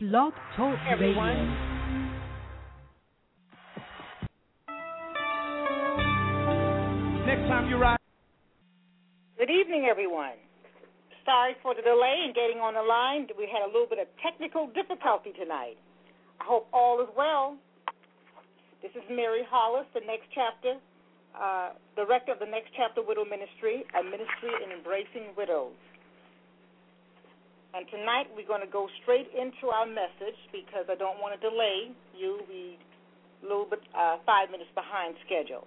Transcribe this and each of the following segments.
Blog Talk everyone. Radio. Next time you ride. Good evening, everyone. Sorry for the delay in getting on the line. We had a little bit of technical difficulty tonight. I hope all is well. This is Mary Hollis, the Next Chapter, director of the Next Chapter Widow Ministry, a ministry in embracing widows. And tonight we're going to go straight into our message because I don't want to delay you. We a little bit 5 minutes behind schedule.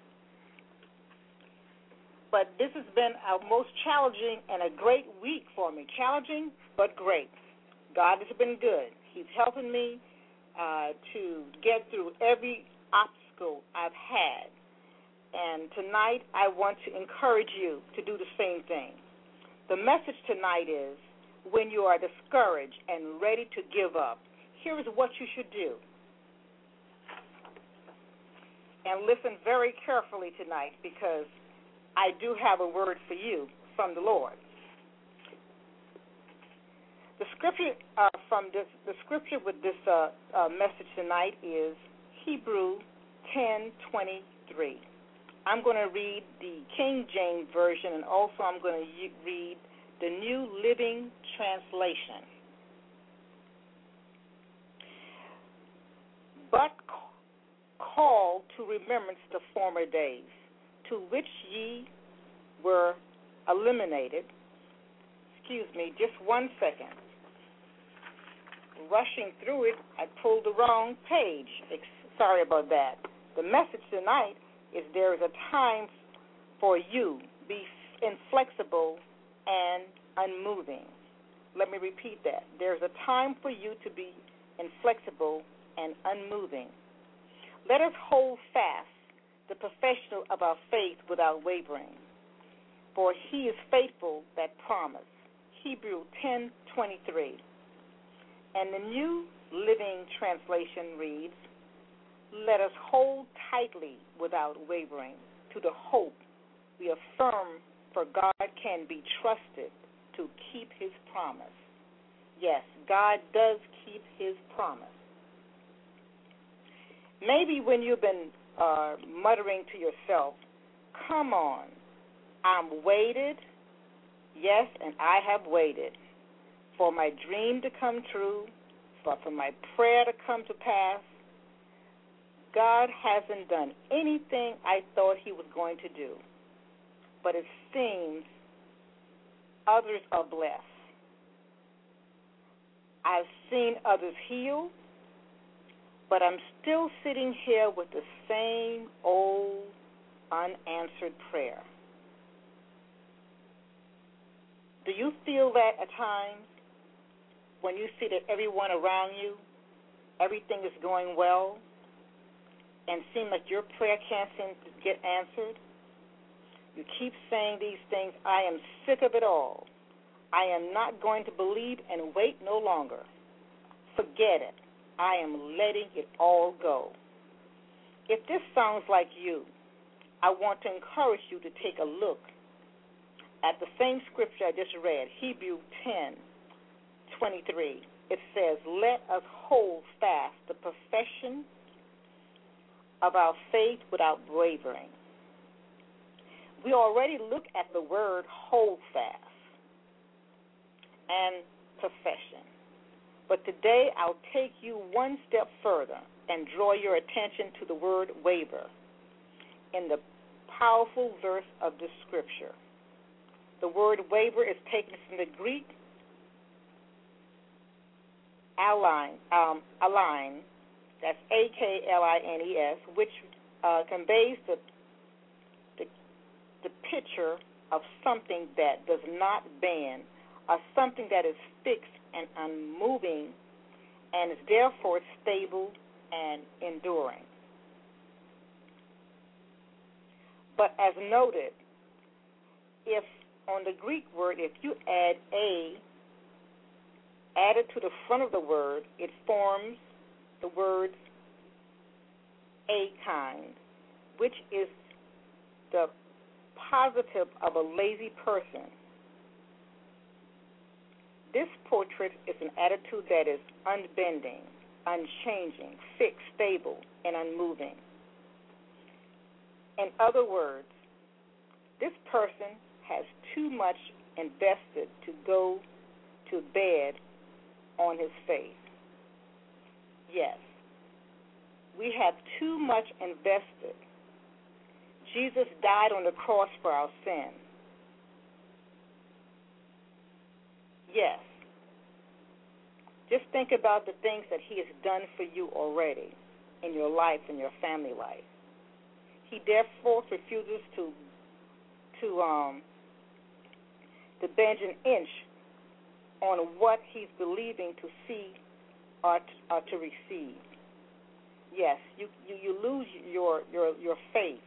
But this has been our most challenging and a great week for me. Challenging, but great. God has been good. He's helping me to get through every obstacle I've had. And tonight I want to encourage you to do the same thing. The message tonight is, when you are discouraged and ready to give up, here is what you should do. And listen very carefully tonight because I do have a word for you from the Lord. The scripture the scripture with this message tonight is Hebrews 10:23. I'm going to read the King James Version, and also I'm going to read the New Living Translation. But call to remembrance the former days, to which ye were eliminated. Excuse me, just 1 second. Rushing through it, I pulled the wrong page. Sorry about that. The message tonight is there is a time for you. Be inflexible and unmoving. Let me repeat that. There's a time for you to be inflexible and unmoving. Let us hold fast the professional of our faith without wavering, for he is faithful that promise. Hebrews 10:23. And the New Living Translation reads, let us hold tightly without wavering to the hope we affirm, for God can be trusted to keep his promise. Yes, God does keep his promise. Maybe when you've been muttering to yourself, come on, I'm waited, yes, and I have waited for my dream to come true, for my prayer to come to pass. God hasn't done anything I thought he was going to do, but it seems others are blessed. I've seen others healed, but I'm still sitting here with the same old unanswered prayer. Do you feel that at times when you see that everyone around you, everything is going well, and seem like your prayer can't seem to get answered? You keep saying these things, I am sick of it all. I am not going to believe and wait no longer. Forget it. I am letting it all go. If this sounds like you, I want to encourage you to take a look at the same scripture I just read, Hebrews 10:23. It says, let us hold fast the profession of our faith without wavering. We already look at the word hold fast and profession. But today I'll take you one step further and draw your attention to the word waver in the powerful verse of the scripture. The word waver is taken from the Greek align, that's A-K-L-I-N-E-S, which conveys the picture of something that does not bend, or something that is fixed and unmoving, and is therefore stable and enduring. But as noted, if on the Greek word, if you add added to the front of the word, it forms the word a kind, which is the positive of a lazy person. This portrait is an attitude that is unbending, unchanging, fixed, stable, and unmoving. In other words, this person has too much invested to go to bed on his faith. Yes, we have too much invested. Jesus died on the cross for our sin. Yes. Just think about the things that he has done for you already in your life and your family life. He therefore refuses to bend an inch on what he's believing to see or to receive. Yes, you lose your faith.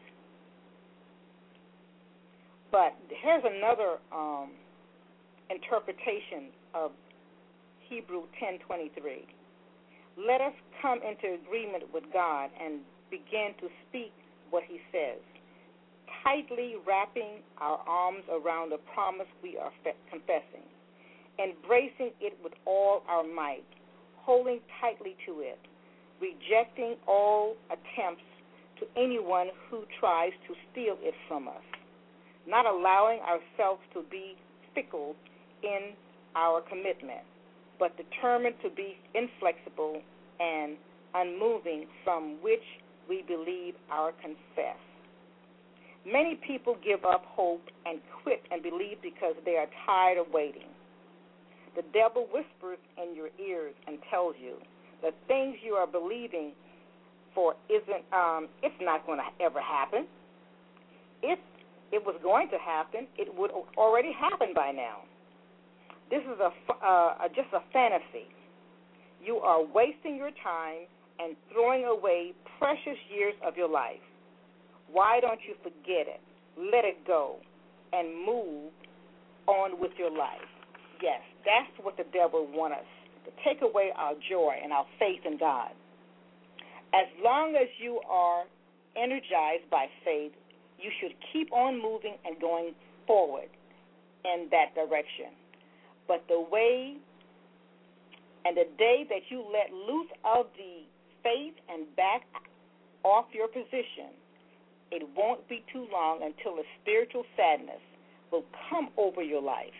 But here's another interpretation of Hebrew 10:23. Let us come into agreement with God and begin to speak what he says, tightly wrapping our arms around the promise we are confessing, embracing it with all our might, holding tightly to it, rejecting all attempts to anyone who tries to steal it from us, not allowing ourselves to be fickle in our commitment, but determined to be inflexible and unmoving from which we believe our confess. Many people give up hope and quit and believe because they are tired of waiting. The devil whispers in your ears and tells you the things you are believing for it's not going to ever happen. If it was going to happen, it would already happen by now. This is just a fantasy. You are wasting your time and throwing away precious years of your life. Why don't you forget it, let it go, and move on with your life? Yes, that's what the devil wants us, to take away our joy and our faith in God. As long as you are energized by faith, you should keep on moving and going forward in that direction. But the way and the day that you let loose of the faith and back off your position, it won't be too long until a spiritual sadness will come over your life.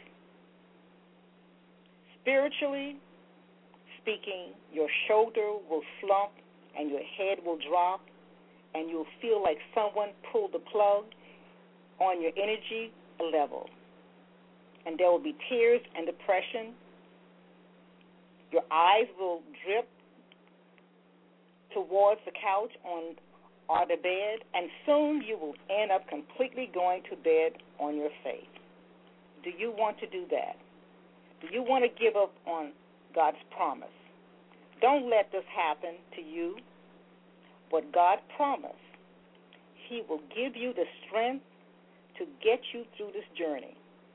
Spiritually speaking, your shoulder will slump and your head will drop, and you'll feel like someone pulled the plug on your energy level. And there will be tears and depression. Your eyes will drip towards the couch or the bed, and soon you will end up completely going to bed on your faith. Do you want to do that? Do you want to give up on God's promise? Don't let this happen to you. What God promised, he will give you the strength to get you through this journey.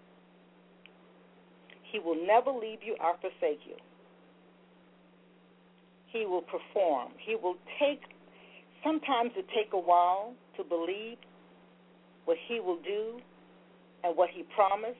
He will never leave you or forsake you. He will perform. Sometimes it takes a while to believe what he will do and what he promised,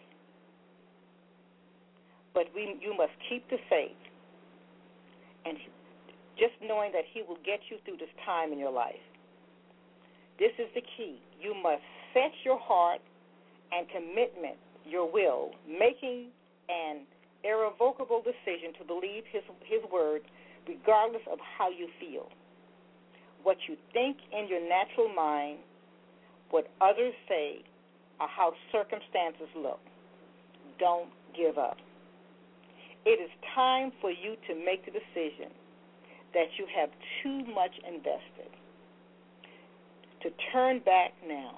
but you must keep the faith and just knowing that he will get you through this time in your life. This is the key. You must set your heart and commitment, your will, making an irrevocable decision to believe his word regardless of how you feel. What you think in your natural mind, what others say, or how circumstances look. Don't give up. It is time for you to make the decision that you have too much invested, to turn back now.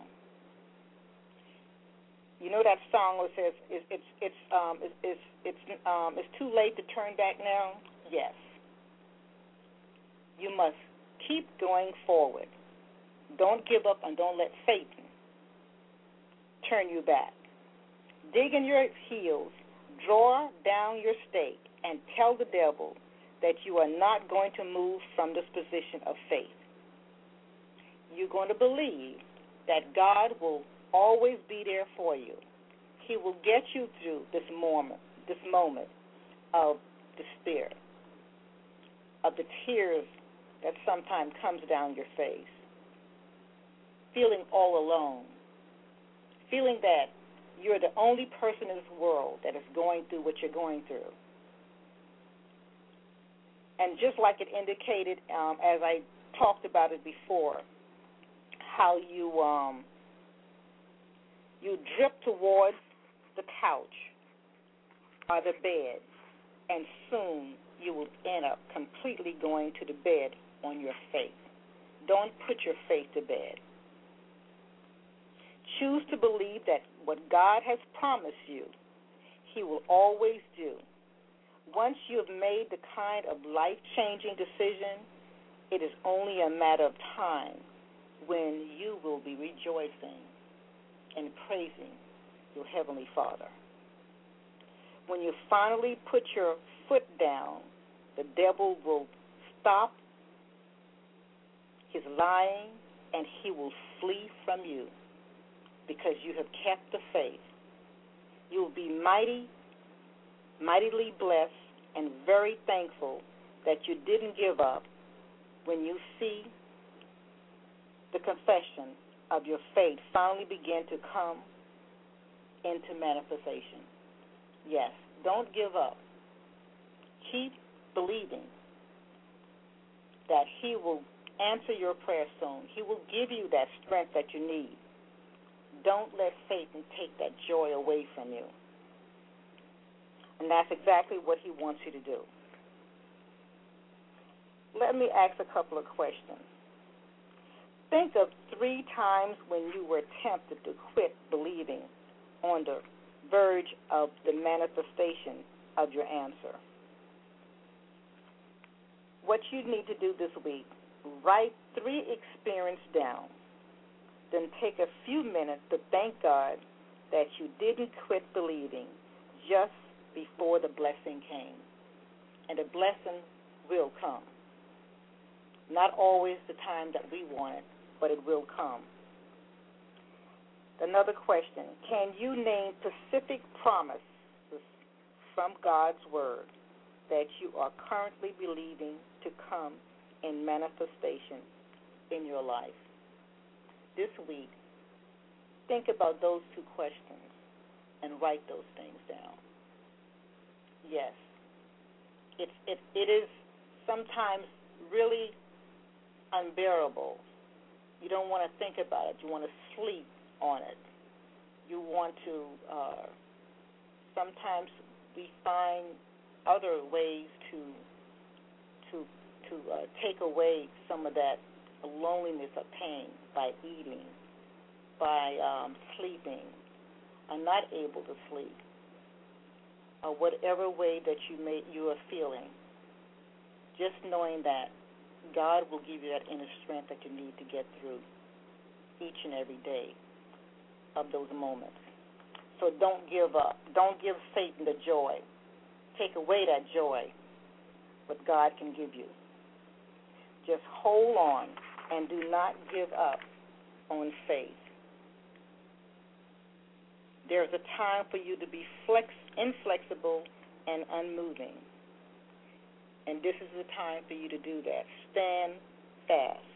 You know that song that says it's too late to turn back now? Yes. You must keep going forward. Don't give up and don't let Satan turn you back. Dig in your heels, draw down your stake, and tell the devil that you are not going to move from this position of faith. You're going to believe that God will always be there for you. He will get you through this moment, of despair, of the tears that sometimes comes down your face, feeling all alone, feeling that you're the only person in this world that is going through what you're going through. And just like it indicated, as I talked about it before, how you drift towards the couch or the bed, and soon you will end up completely going to the bed on your face. Don't put your face to bed. Choose to believe that what God has promised you, He will always do. Once you have made the kind of life-changing decision, it is only a matter of time when you will be rejoicing and praising your Heavenly Father. When you finally put your foot down, the devil will stop his lying and he will flee from you because you have kept the faith. You will be mightily blessed and very thankful that you didn't give up when you see the confession of your faith finally begin to come into manifestation. Yes, don't give up. Keep believing that He will answer your prayer soon. He will give you that strength that you need. Don't let Satan take that joy away from you. And that's exactly what he wants you to do. Let me ask a couple of questions. Think of 3 times when you were tempted to quit believing on the verge of the manifestation of your answer. What you need to do this week, write 3 experiences down. Then take a few minutes to thank God that you didn't quit believing just before the blessing came. And the blessing will come. Not always the time that we want it, but it will come. Another question, can you name specific promises from God's Word that you are currently believing to come in manifestation in your life? This week, think about those 2 questions and write those things down. Yes, it is sometimes really unbearable. You don't want to think about it. You want to sleep on it. You want to, sometimes we find other ways to take away some of that loneliness or pain by eating, by sleeping, or not able to sleep, or whatever way that you are feeling. Just knowing that God will give you that inner strength that you need to get through each and every day of those moments. So don't give up. Don't give Satan the joy. Take away that joy, what God can give you. Just hold on and do not give up on faith. There's a time for you to be inflexible and unmoving. And this is the time for you to do that. Stand fast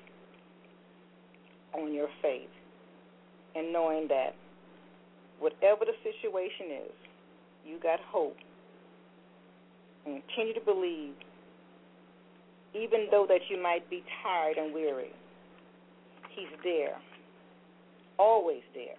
on your faith and knowing that whatever the situation is, you got hope. And continue to believe, even though that you might be tired and weary. He's there, always there.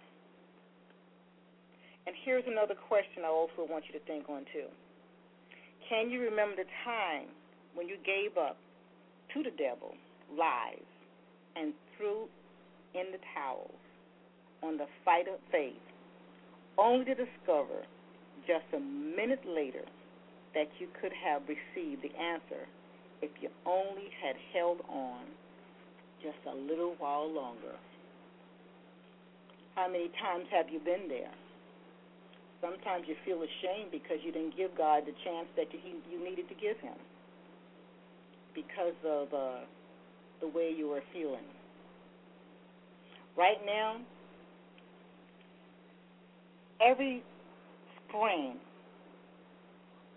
And here's another question I also want you to think on too. Can you remember the time when you gave up to the devil, lies, and threw in the towel on the fight of faith, only to discover just a minute later that you could have received the answer if you only had held on just a little while longer? How many times have you been there? Sometimes you feel ashamed because you didn't give God the chance that you needed to give him because of the way you were feeling. Right now, every spring,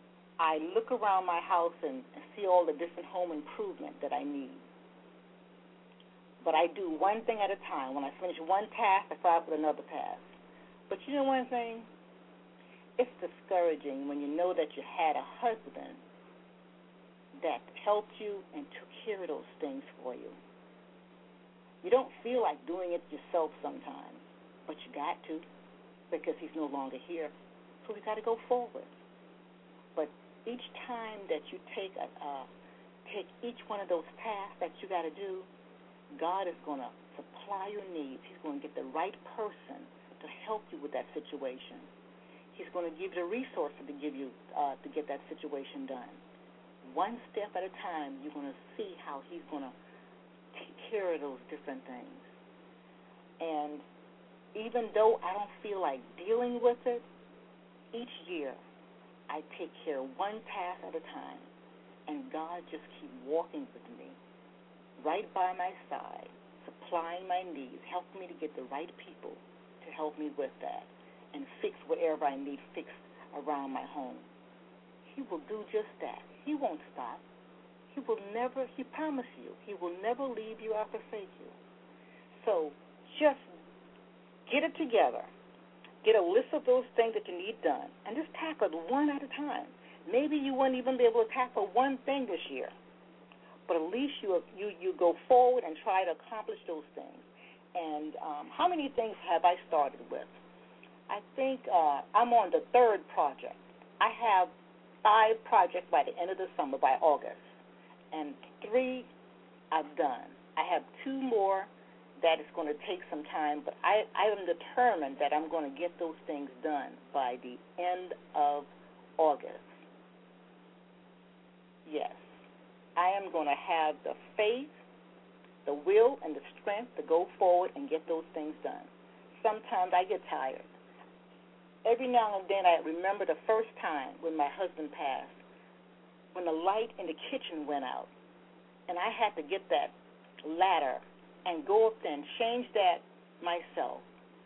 I look around my house and see all the different home improvement that I need. But I do one thing at a time. When I finish one task, I start with another task. But you know one thing? It's discouraging when you know that you had a husband that helped you and took care of those things for you. You don't feel like doing it yourself sometimes, but you got to because he's no longer here. So we got to go forward. But each time that you take each one of those tasks that you got to do, God is going to supply your needs. He's going to get the right person to help you with that situation. He's going to give you the resources to give you to get that situation done. One step at a time, you're going to see how he's going to take care of those different things. And even though I don't feel like dealing with it, each year I take care of one task at a time, and God just keeps walking with me, right by my side, supplying my needs, helping me to get the right people to help me with that and fix whatever I need fixed around my home. He will do just that. He won't stop. He promised you, he will never leave you or forsake you. So just get it together. Get a list of those things that you need done, and just tackle it one at a time. Maybe you won't even be able to tackle one thing this year, but at least you go forward and try to accomplish those things. And how many things have I started with? I think I'm on the third project. I have 5 projects by the end of the summer, by August, and 3 I've done. I have 2 more that is going to take some time, but I am determined that I'm going to get those things done by the end of August. Yes, I am going to have the faith, the will, and the strength to go forward and get those things done. Sometimes I get tired. Every now and then I remember the first time when my husband passed, when the light in the kitchen went out, and I had to get that ladder and go up there and change that myself.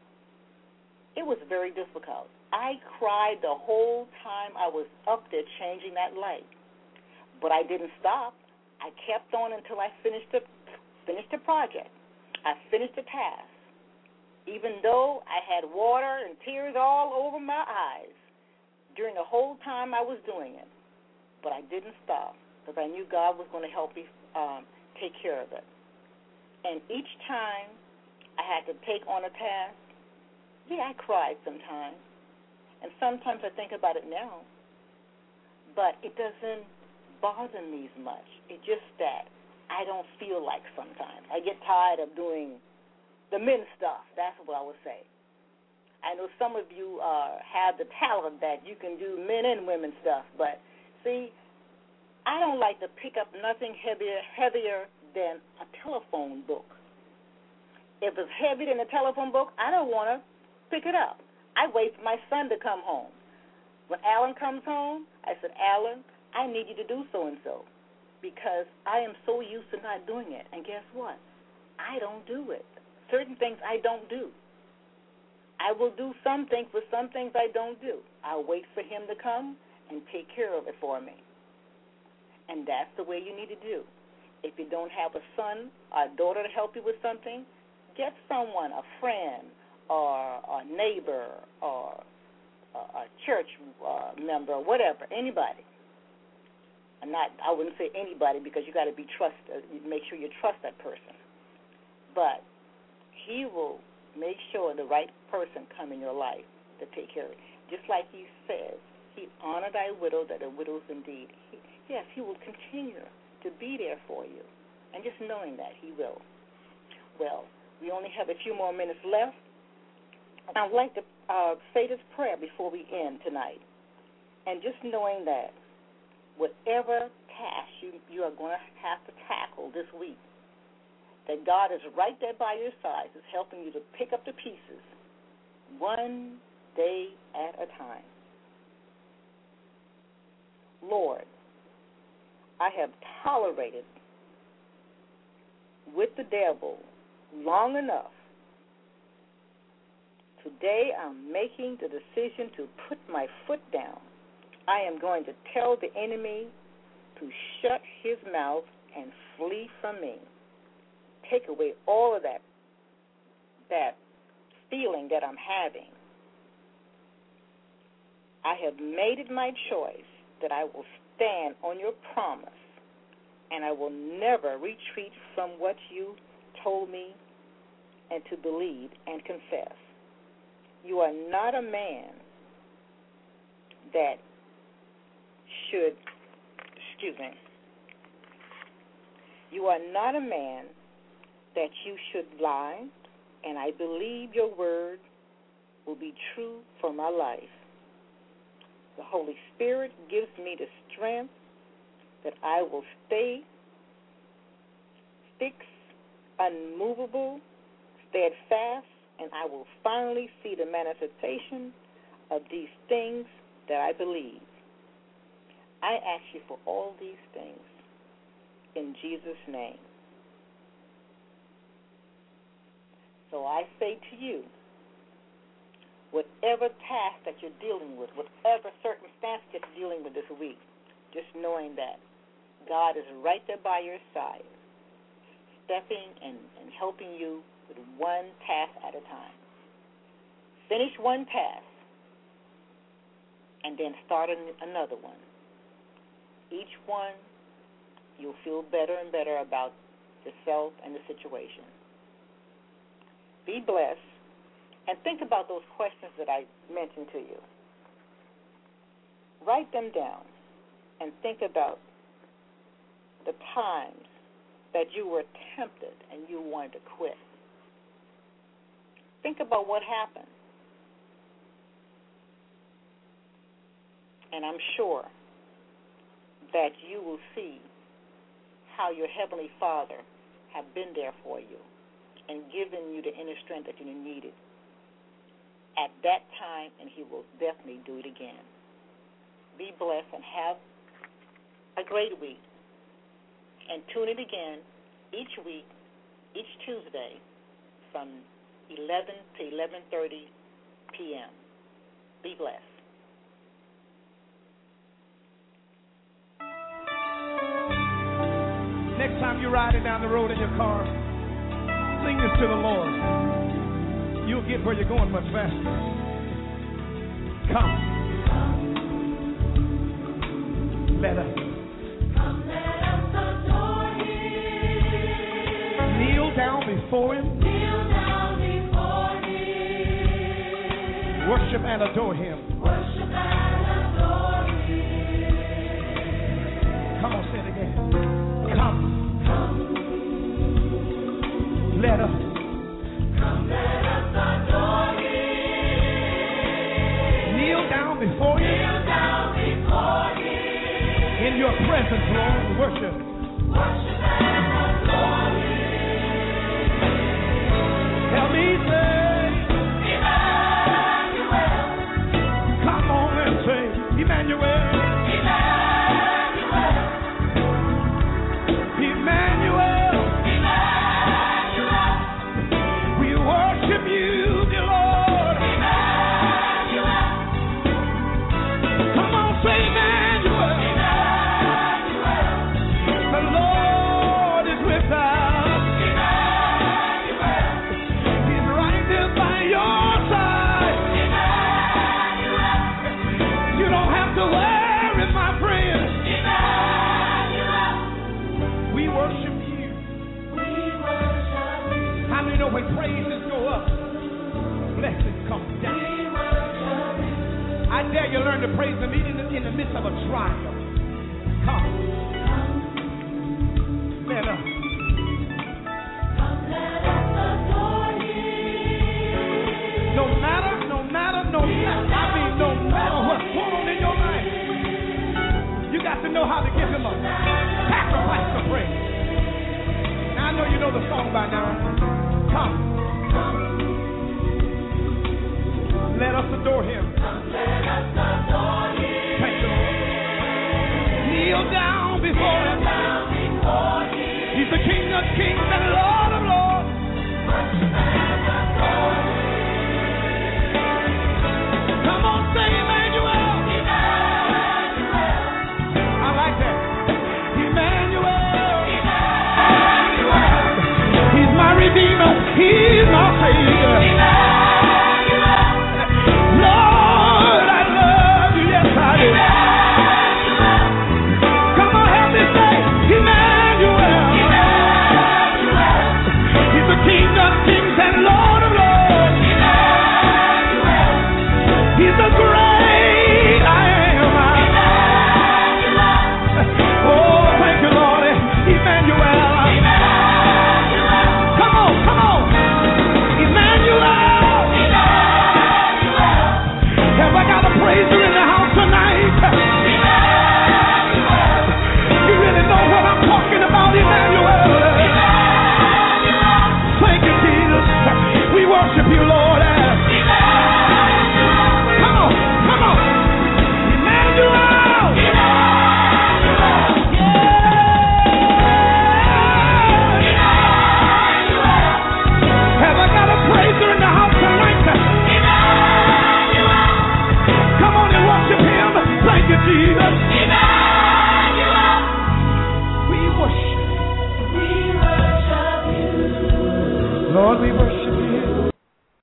It was very difficult. I cried the whole time I was up there changing that light. But I didn't stop. I kept on until I finished the project. I finished the task. Even though I had water and tears all over my eyes during the whole time I was doing it. But I didn't stop because I knew God was going to help me take care of it. And each time I had to take on a task, I cried sometimes. And sometimes I think about it now. But it doesn't bother me as much. It's just that I don't feel like sometimes. I get tired of doing the men stuff. That's what I would say. I know some of you have the talent that you can do men and women stuff. But, see, I don't like to pick up nothing heavier than a telephone book. If it's heavier than a telephone book, I don't want to pick it up. I wait for my son to come home. When Alan comes home, I said, Alan, I need you to do so-and-so because I am so used to not doing it. And guess what? I don't do it. Certain things I don't do. I will do some things, but some things I don't do. I'll wait for him to come and take care of it for me. And that's the way you need to do. If you don't have a son or a daughter to help you with something, get someone, a friend or a neighbor or a church member or whatever, anybody. I wouldn't say anybody because you got to be trusted. Make sure you trust that person. But he will make sure the right person come in your life to take care of it. Just like he says, he honor thy widow that a widow's indeed. Yes, he will continue to be there for you. And just knowing that, he will. Well, we only have a few more minutes left. And I'd like to say this prayer before we end tonight. And just knowing that whatever task you are going to have to tackle this week, that God is right there by your side, is helping you to pick up the pieces one day at a time. Lord, I have tolerated with the devil long enough. Today I'm making the decision to put my foot down I am going to tell the enemy to shut his mouth and flee from me. Take away all of that feeling that I'm having. I have made it my choice that I will stand on your promise, and I will never retreat from what you told me and to believe and confess. You are not a man that should, you are not a man that you should lie, and I believe your word will be true for my life. The Holy Spirit gives me the strength that I will stay fixed, unmovable, steadfast, and I will finally see the manifestation of these things that I believe. I ask you for all these things in Jesus' name. So I say to you, whatever task that you're dealing with, whatever circumstance that you're dealing with this week, just knowing that God is right there by your side, stepping and helping you with one task at a time. Finish one task and then start another one. Each one, you'll feel better and better about yourself and the situation. Be blessed, and think about those questions that I mentioned to you. Write them down and think about the times that you were tempted and you wanted to quit. Think about what happened. And I'm sure that you will see how your Heavenly Father have been there for you and given you the inner strength that you needed at that time, and He will definitely do it again. Be blessed and have a great week. And tune in again each week, each Tuesday from 11 to 11:30 p.m. Be blessed. Next time you're riding down the road in your car, sing this to the Lord. You'll get where you're going much faster. Come. Let us. Come, let us adore Him. Kneel down before Him. Kneel down before Him. Worship and adore Him. Worship and adore Him. Come on, say it again. Come. Let us. Come, let us adore Him. Kneel down before Him. Kneel down before Him. In your presence, Lord, worship. Worship and adore Him. Help me say, Emmanuel. come on and say, Emmanuel. Emmanuel. Emmanuel. We worship you, dear Lord. Emmanuel. Come on, say Emmanuel. Emmanuel. The Lord is with us. Emmanuel. He's right there by your side. Emmanuel. You don't have to worry, my friend. Emmanuel. We worship you. We worship you. How many know when praises go up, blessings come down? We worship you. I dare you learn to praise Him even in the midst of a trial. Come. Let us. Come, let us adore Him. No matter, no matter what's going on in your life, you got to know how to give Him a sacrifice of praise. Now I know you know the song by now. Come. Let us adore Him. Come, let us adore Him. Thank you, Lord. Kneel down Redeemer. He's my Savior. Lord, I love you. Yes, I do. Come on, help me say, Emmanuel. He's the King of kings and Lord of lords. He's the great I am. Oh, thank you, Lord. Emmanuel. Come on, come on. Emmanuel. Have I got a praiser in the house tonight? You really know what I'm talking about, Emmanuel. Thank you, Jesus. We worship you, Lord. Come on, come on. Emmanuel. Have I got a praiser in the house tonight? Come on and worship him. Thank you, Jesus. We worship. We worship you. Lord, we worship.